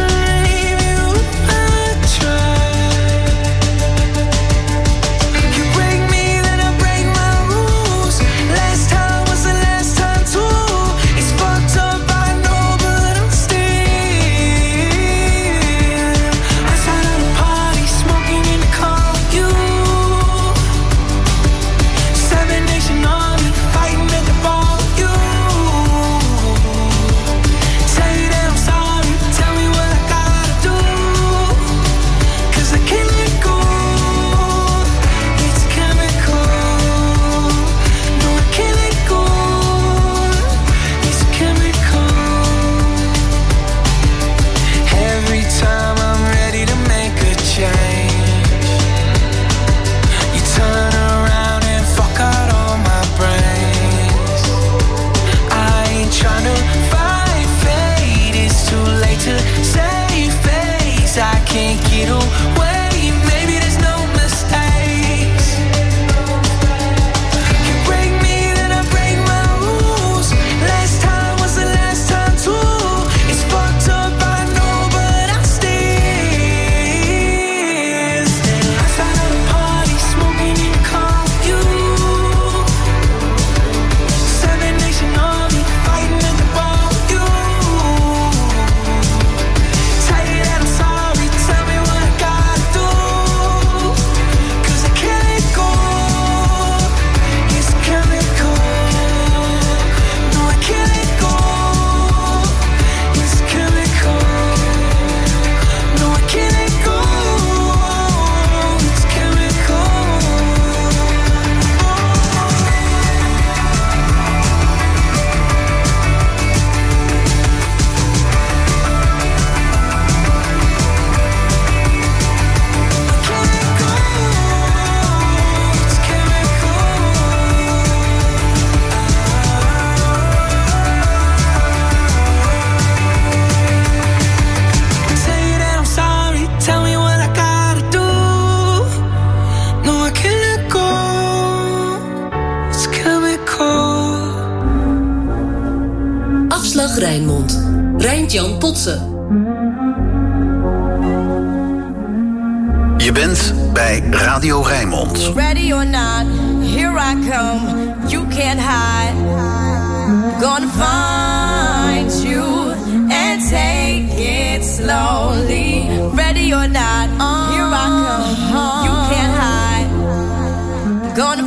Rijnmond. Rijntjan Potsen. Je bent bij Radio Rijnmond. Ready or not, here I come. You can't hide. Gonna find you and take it slowly. Ready or not, here I come. You can't hide. Gonna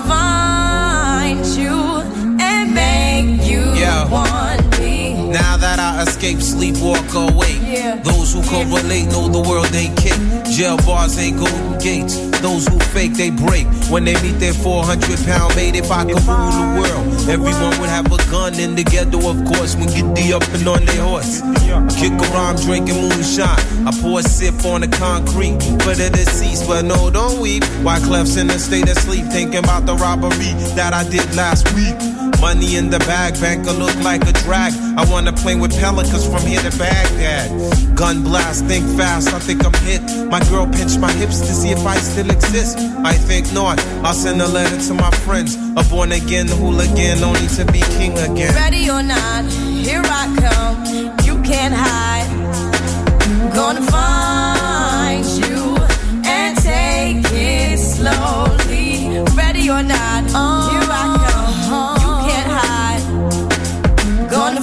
find you and make you want me. Now that I escape, sleep, walk awake. Those who correlate know the world ain't kick. Jail bars ain't golden gates. Those who fake, they break. When they meet their 400-pound mate, if I could rule the world, everyone would have a gun in the ghetto, of course, when get the up and on their horse. Kick around drinking moonshine. I pour a sip on the concrete for the deceased, but no, don't weep. Why Clef's in a state of sleep, thinking about the robbery that I did last week. Money in the bag, banker look like a drag. I wanna play with pelicans from here to Baghdad. Gun blast, think fast, I think I'm hit. My girl pinched my hips to see if I still exist. I think not, I'll send a letter to my friends. A born again hooligan, only to be king again. Ready or not, here I come. You can't hide. Gonna find you and take it slowly. Ready or not, here I come. You can't hide. Gonna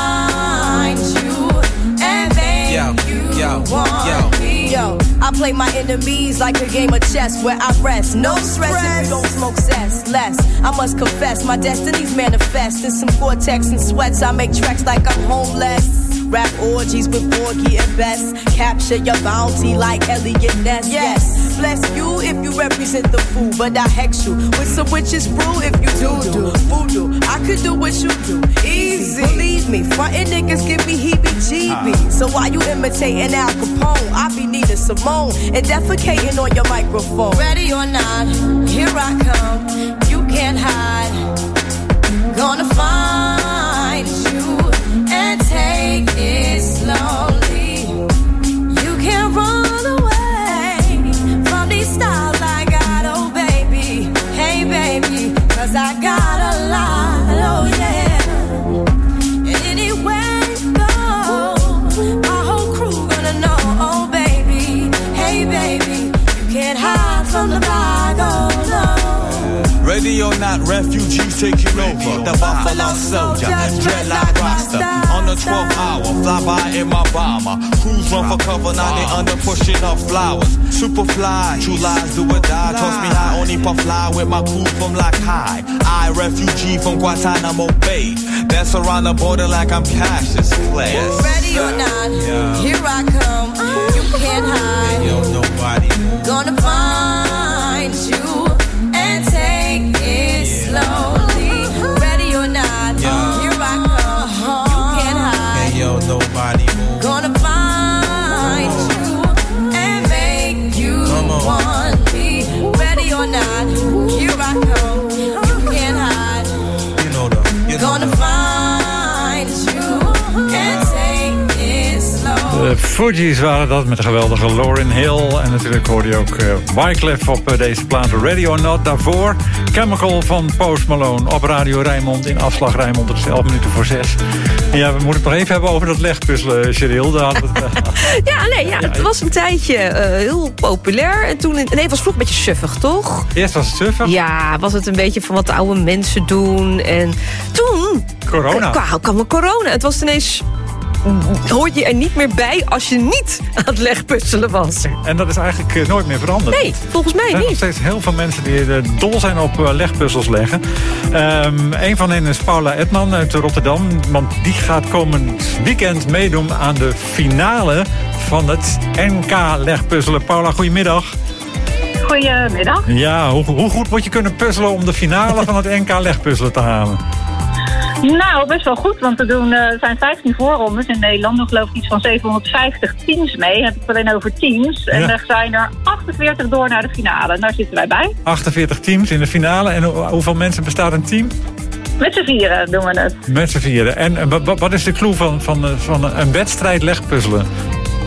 find you and make you want me. Yo, I play my enemies like a game of chess where I rest. No stress if you don't smoke cess. Less, I must confess, my destiny's manifest. In some Gore-Tex and sweats, I make tracks like I'm homeless. Rap orgies with Porgy and Bess. Capture your bounty like Elliot Ness. Yes, bless you if you represent the fool, but I hex you with some witches brew if you do voodoo. I could do what you do, easy. Believe me, frontin' niggas give me heebie-jeebies. So while you imitating Al Capone, I be Nina Simone and defecating on your microphone. Ready or not, here I come. You can't hide. Gonna find you and take it slowly. You can't run away from these styles I got, oh baby. Hey baby, 'cause I got a lot, oh yeah. And anywhere you go, my whole crew gonna know, oh baby. Hey baby, you can't hide from the bag, oh no. Ready or not, refugees taking over. The Buffalo Soldier, dreadlock roster. On the 12th hour, fly by in my bomber. Crews run for cover, now they under pushing up flowers. Super fly, true lies do or die. Toss me high, only puff fly with my crew from Lock High. I, refugee from Guantanamo Bay. Dance around the border like I'm Cassius Clay. Ready or not, here I come. You can't hide. Yo, nobody. Gonna find you and take it slowly. Ready or not, here I come. You can't hide. Hey, yo, nobody move. Gonna find you and make you want me. Ready or not, here I come. You can't hide. You know though. Gonna find you and take it slowly. De Fugees waren dat met de geweldige Lauryn Hill. En natuurlijk hoorde je ook Wyclef op deze plaat Ready or Not. Daarvoor Chemical van Post Malone op Radio Rijnmond in afslag Rijnmond. Het is 11 minuten voor 6. Ja, we moeten het nog even hebben over dat legpuzzelen, Cheryl. Het was een tijdje heel populair. En toen, het was vroeg een beetje suffig, toch? Eerst was het suffig? Ja, was het een beetje van wat de oude mensen doen. En toen kwam corona. Het was ineens... hoort je er niet meer bij als je niet aan het legpuzzelen was. En dat is eigenlijk nooit meer veranderd. Nee, volgens mij niet. Er zijn nog steeds heel veel mensen die dol zijn op legpuzzels leggen. Een van hen is Paula Edman uit Rotterdam. Want die gaat komend weekend meedoen aan de finale van het NK legpuzzelen. Paula, goedemiddag. Goedemiddag. Ja, hoe goed moet je kunnen puzzelen om de finale van het NK legpuzzelen te halen? Nou, best wel goed, want er zijn 15 voorrondes in Nederland. Er geloof ik iets van 750 teams mee. Heb ik het alleen over teams. En er zijn er 48 door naar de finale. En daar zitten wij bij. 48 teams in de finale. En hoeveel mensen bestaat een team? Met z'n vieren doen we het. Met z'n vieren. En wat is de clue van een wedstrijd legpuzzelen?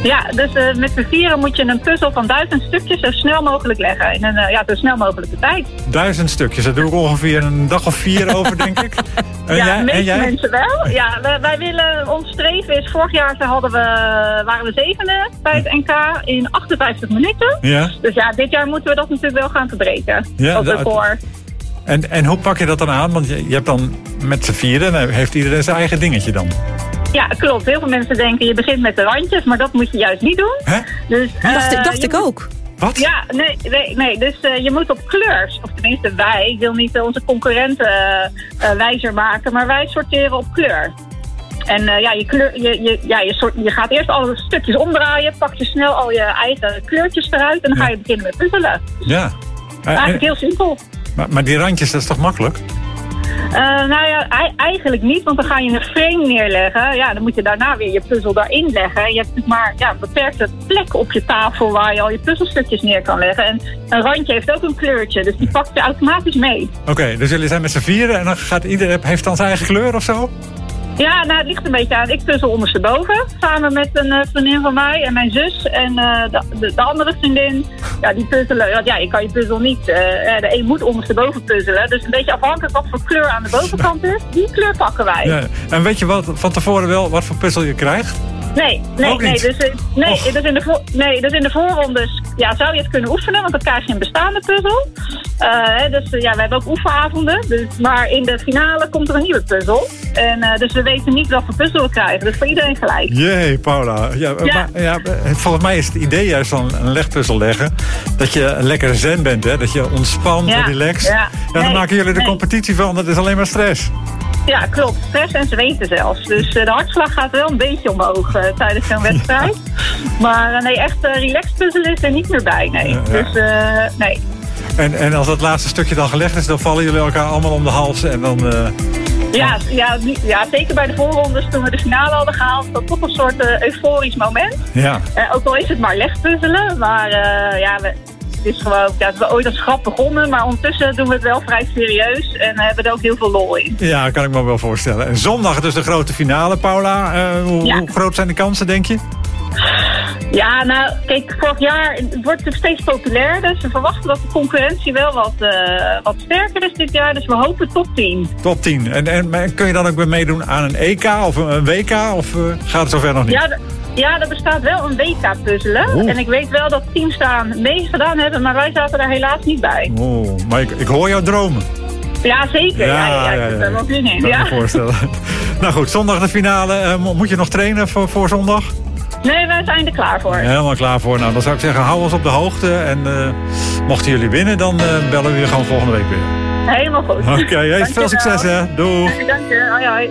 Ja, dus met z'n vieren moet je een puzzel van 1000 stukjes zo snel mogelijk leggen. In een zo snel mogelijke tijd. 1000 stukjes, daar doe ik ongeveer een dag of 4 over, denk ik. De meeste mensen wel. Ja, wij willen, ons streven is, vorig jaar waren we 7e bij het NK in 58 minuten. Ja. Dus ja, dit jaar moeten we dat natuurlijk wel gaan verbreken. Ja, en hoe pak je dat dan aan? Want je hebt dan met z'n vieren, en heeft iedereen zijn eigen dingetje dan? Ja, klopt. Heel veel mensen denken je begint met de randjes, maar dat moet je juist niet doen. Hè? Dus, dacht ik ook. Wat? Ja, nee. Dus je moet op kleur, of tenminste wij, ik wil niet onze concurrenten wijzer maken, maar wij sorteren op kleur. En je gaat eerst alle stukjes omdraaien, pak je snel al je eigen kleurtjes eruit en dan ga je beginnen met puzzelen. Ja. Eigenlijk heel simpel. Maar die randjes, dat is toch makkelijk? Eigenlijk niet, want dan ga je een frame neerleggen. Ja, dan moet je daarna weer je puzzel daarin leggen. Je hebt maar beperkte plekken op je tafel waar je al je puzzelstukjes neer kan leggen. En een randje heeft ook een kleurtje, dus die pakt je automatisch mee. Oké, dus jullie zijn met z'n vieren en dan gaat iedereen, heeft dan zijn eigen kleur of zo? Ja, het ligt een beetje aan. Ik puzzel ondersteboven, samen met een vriendin van mij en mijn zus en de andere vriendin. Ja, die puzzelen. Ja, je kan je puzzel niet. De een moet ondersteboven puzzelen. Dus een beetje afhankelijk wat voor kleur aan de bovenkant is. Die kleur pakken wij. Ja. En weet je van tevoren wel wat voor puzzel je krijgt? Nee. Dus in de voorrondes zou je het kunnen oefenen, want dan krijg je een bestaande puzzel. We hebben ook oefenavonden. Maar in de finale komt er een nieuwe puzzel. En dus we weten niet wat voor puzzel we krijgen. Dus voor iedereen gelijk. Jee, Paula. Maar volgens mij is het idee juist van een legpuzzel leggen dat je lekker zen bent, hè? Dat je ontspant en relaxed. Ja, dan maken jullie de competitie van. Dat is alleen maar stress. Ja, klopt. Stress en zweten zelfs. Dus de hartslag gaat wel een beetje omhoog tijdens zo'n wedstrijd. Maar echt relaxed puzzelen is er niet meer bij, nee. Ja. Dus nee. En als dat laatste stukje dan gelegd is, dan vallen jullie elkaar allemaal om de hals en dan... Ja, zeker bij de voorrondes toen we de finale hadden gehaald. Dat was toch een soort euforisch moment. Ja. Ook al is het maar legpuzzelen, maar het is gewoon, we hebben ooit als grap begonnen, maar ondertussen doen we het wel vrij serieus en hebben er ook heel veel lol in. Ja, kan ik me wel voorstellen. En zondag dus de grote finale, Paula. Hoe groot zijn de kansen, denk je? Ja, nou, kijk, vorig jaar het wordt natuurlijk steeds populairder. Dus we verwachten dat de concurrentie wel wat sterker is dit jaar. Dus we hopen top 10. Top 10. En kun je dan ook weer meedoen aan een EK of een WK? Of gaat het zover nog niet? Ja, er bestaat wel een WK puzzelen. Oeh. En ik weet wel dat teams daar meegedaan hebben, maar wij zaten daar helaas niet bij. Oh, maar ik hoor jou dromen. Ja, zeker. Ja, ik heb er wel zin in. Kan me voorstellen. Nou goed, zondag de finale. Moet je nog trainen voor zondag? Nee, wij zijn er klaar voor. Helemaal klaar voor. Nou, dan zou ik zeggen, hou ons op de hoogte. En mochten jullie winnen, dan bellen we je gewoon volgende week weer. Helemaal goed. Oké, veel succes hè. Doei. Dank je. Hoi, hoi.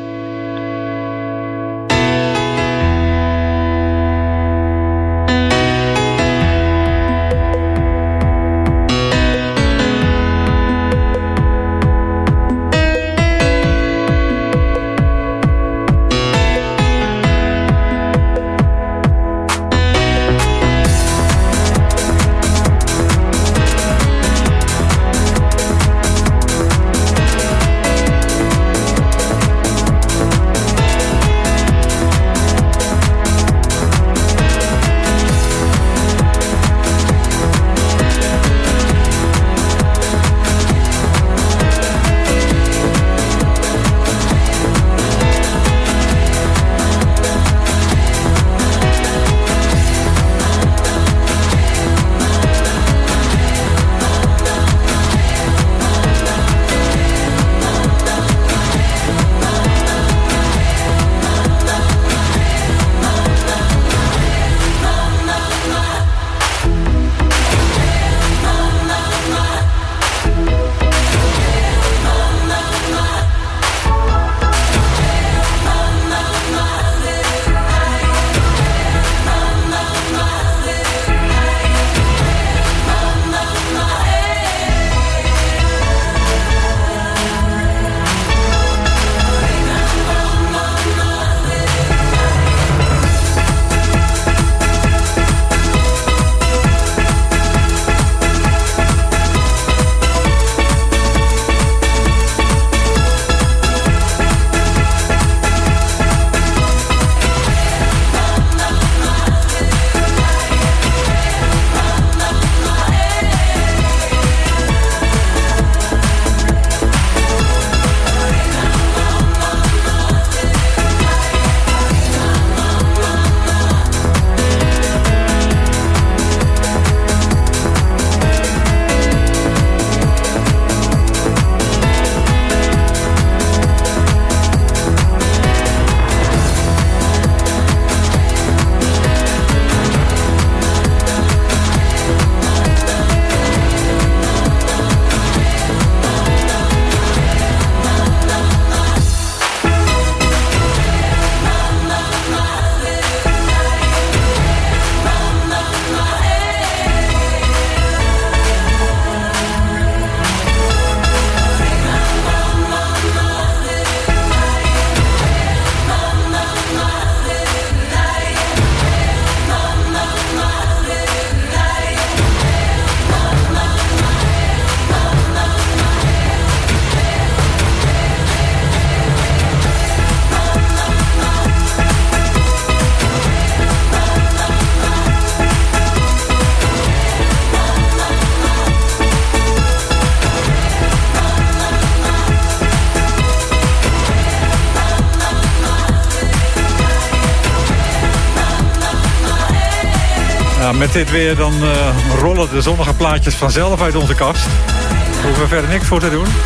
met dit weer dan rollen de zonnige plaatjes vanzelf uit onze kast. Daar hoeven we verder niks voor te doen.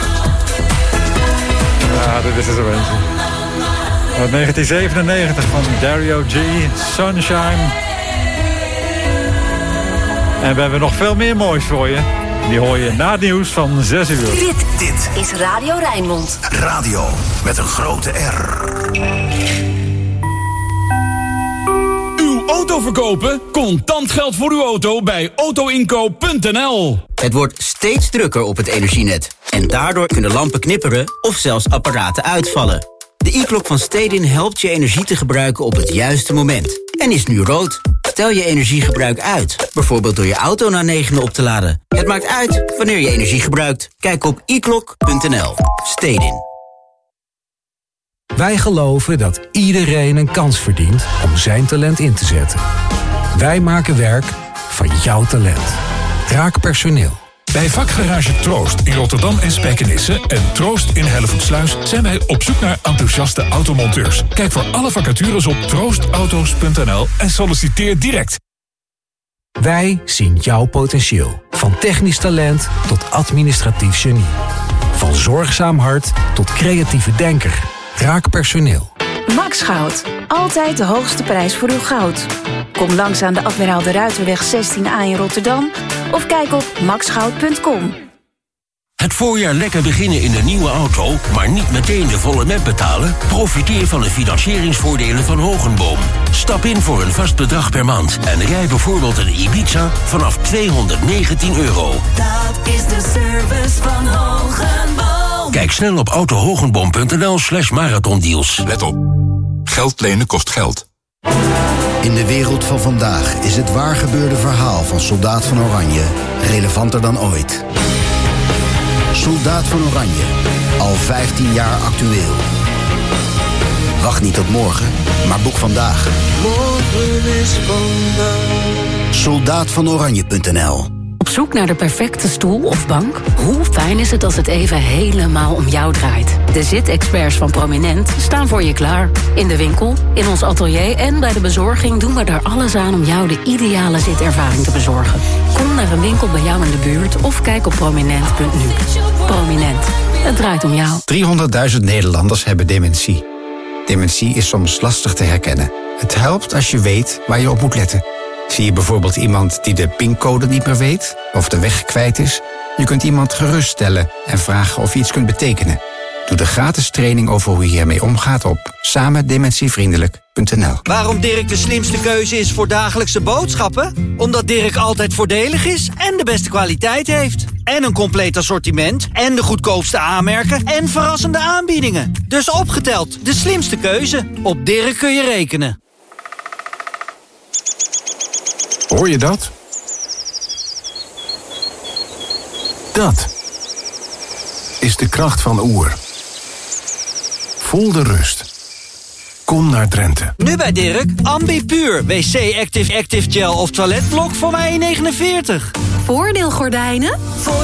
Ja, dit is er zo eentje. 1997 van Dario G. Sunshine. En we hebben nog veel meer moois voor je. Die hoor je na het nieuws van 6 uur. Dit is Radio Rijnmond. Radio met een grote R. Uw auto verkopen? Contant geld voor uw auto bij autoinkoop.nl. Het wordt steeds drukker op het energienet. En daardoor kunnen lampen knipperen of zelfs apparaten uitvallen. De e-klok van Stedin helpt je energie te gebruiken op het juiste moment. En is nu rood. Stel je energiegebruik uit. Bijvoorbeeld door je auto na 9 op te laden. Het maakt uit wanneer je energie gebruikt. Kijk op e-klok.nl. Stedin. Wij geloven dat iedereen een kans verdient om zijn talent in te zetten. Wij maken werk van jouw talent. Raak personeel. Bij vakgarage Troost in Rotterdam en Spijkenisse en Troost in Hellevoetsluis zijn wij op zoek naar enthousiaste automonteurs. Kijk voor alle vacatures op troostauto's.nl en solliciteer direct. Wij zien jouw potentieel. Van technisch talent tot administratief genie. Van zorgzaam hart tot creatieve denker. Raak personeel. Max Goud. Altijd de hoogste prijs voor uw goud. Kom langs aan de Admiraal de Ruiterweg 16A in Rotterdam of kijk op maxgoud.com. Het voorjaar lekker beginnen in een nieuwe auto, maar niet meteen de volle net betalen? Profiteer van de financieringsvoordelen van Hogenboom. Stap in voor een vast bedrag per maand en rij bijvoorbeeld een Ibiza vanaf €219. Dat is de service van Hogenboom. Kijk snel op autohogenboom.nl/marathondeals. Let op. Geld lenen kost geld. In de wereld van vandaag is het waar gebeurde verhaal van Soldaat van Oranje relevanter dan ooit. Soldaat van Oranje, al 15 jaar actueel. Wacht niet tot morgen, maar boek vandaag. Morgen is vandaag. Soldaatvanoranje.nl. Op zoek naar de perfecte stoel of bank? Hoe fijn is het als het even helemaal om jou draait? De zitexperts van Prominent staan voor je klaar. In de winkel, in ons atelier en bij de bezorging doen we er alles aan om jou de ideale zitervaring te bezorgen. Kom naar een winkel bij jou in de buurt of kijk op prominent.nu. Prominent, het draait om jou. 300.000 Nederlanders hebben dementie. Dementie is soms lastig te herkennen. Het helpt als je weet waar je op moet letten. Zie je bijvoorbeeld iemand die de pincode niet meer weet of de weg kwijt is? Je kunt iemand geruststellen en vragen of je iets kunt betekenen. Doe de gratis training over hoe je hiermee omgaat op samendementievriendelijk.nl. Waarom Dirk de slimste keuze is voor dagelijkse boodschappen? Omdat Dirk altijd voordelig is en de beste kwaliteit heeft. En een compleet assortiment en de goedkoopste aanmerken en verrassende aanbiedingen. Dus opgeteld, de slimste keuze. Op Dirk kun je rekenen. Hoor je dat? Dat is de kracht van Oer. Voel de rust. Kom naar Drenthe. Nu bij Dirk, Ambipuur. WC Active Gel of toiletblok voor maar €1,49. Voordeelgordijnen?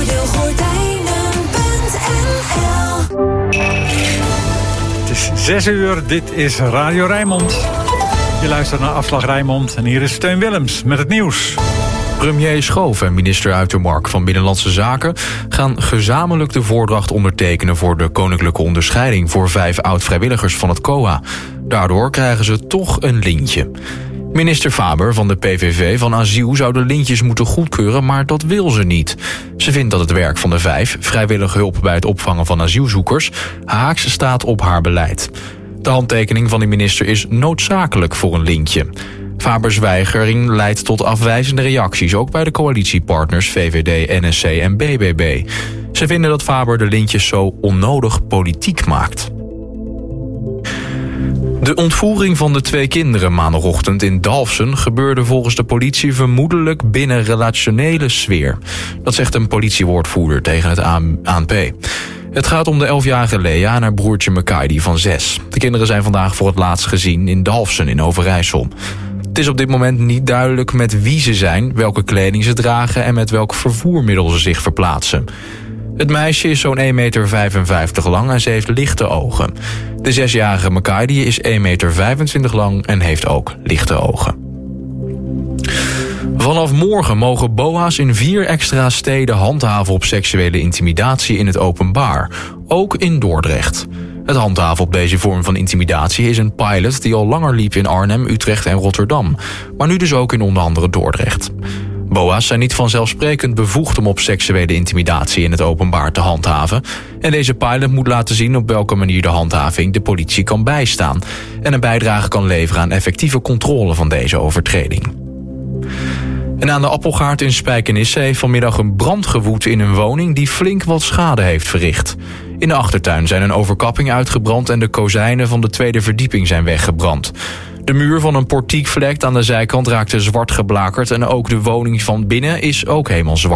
Voordeelgordijnen.nl. Het is 6 uur, dit is Radio Rijnmond. Je luistert naar Afslag Rijnmond en hier is Teun Willems met het nieuws. Premier Schoof en minister Uitermark van Binnenlandse Zaken gaan gezamenlijk de voordracht ondertekenen voor de koninklijke onderscheiding voor 5 oud-vrijwilligers van het COA. Daardoor krijgen ze toch een lintje. Minister Faber van de PVV van Asiel zou de lintjes moeten goedkeuren, maar dat wil ze niet. Ze vindt dat het werk van de 5, vrijwillige hulp bij het opvangen van asielzoekers, haaks staat op haar beleid. De handtekening van de minister is noodzakelijk voor een lintje. Fabers weigering leidt tot afwijzende reacties, ook bij de coalitiepartners VVD, NSC en BBB. Ze vinden dat Faber de lintjes zo onnodig politiek maakt. De ontvoering van de 2 kinderen maandagochtend in Dalfsen gebeurde volgens de politie vermoedelijk binnen relationele sfeer. Dat zegt een politiewoordvoerder tegen het ANP. Het gaat om de 11-jarige Lea en haar broertje Mekaidi van 6. De kinderen zijn vandaag voor het laatst gezien in Dalfsen in Overijssel. Het is op dit moment niet duidelijk met wie ze zijn, welke kleding ze dragen en met welk vervoermiddel ze zich verplaatsen. Het meisje is zo'n 1,55 meter lang en ze heeft lichte ogen. De 6-jarige Mekaidi is 1,25 meter lang en heeft ook lichte ogen. Vanaf morgen mogen BOA's in 4 extra steden handhaven op seksuele intimidatie in het openbaar. Ook in Dordrecht. Het handhaven op deze vorm van intimidatie is een pilot die al langer liep in Arnhem, Utrecht en Rotterdam. Maar nu dus ook in onder andere Dordrecht. BOA's zijn niet vanzelfsprekend bevoegd om op seksuele intimidatie in het openbaar te handhaven. En deze pilot moet laten zien op welke manier de handhaving de politie kan bijstaan. En een bijdrage kan leveren aan effectieve controle van deze overtreding. En aan de Appelgaard in Spijkenisse heeft vanmiddag een brand gewoed in een woning die flink wat schade heeft verricht. In de achtertuin zijn een overkapping uitgebrand en de kozijnen van de tweede verdieping zijn weggebrand. De muur van een portiekvlek aan de zijkant raakte zwart geblakerd en ook de woning van binnen is ook helemaal zwart.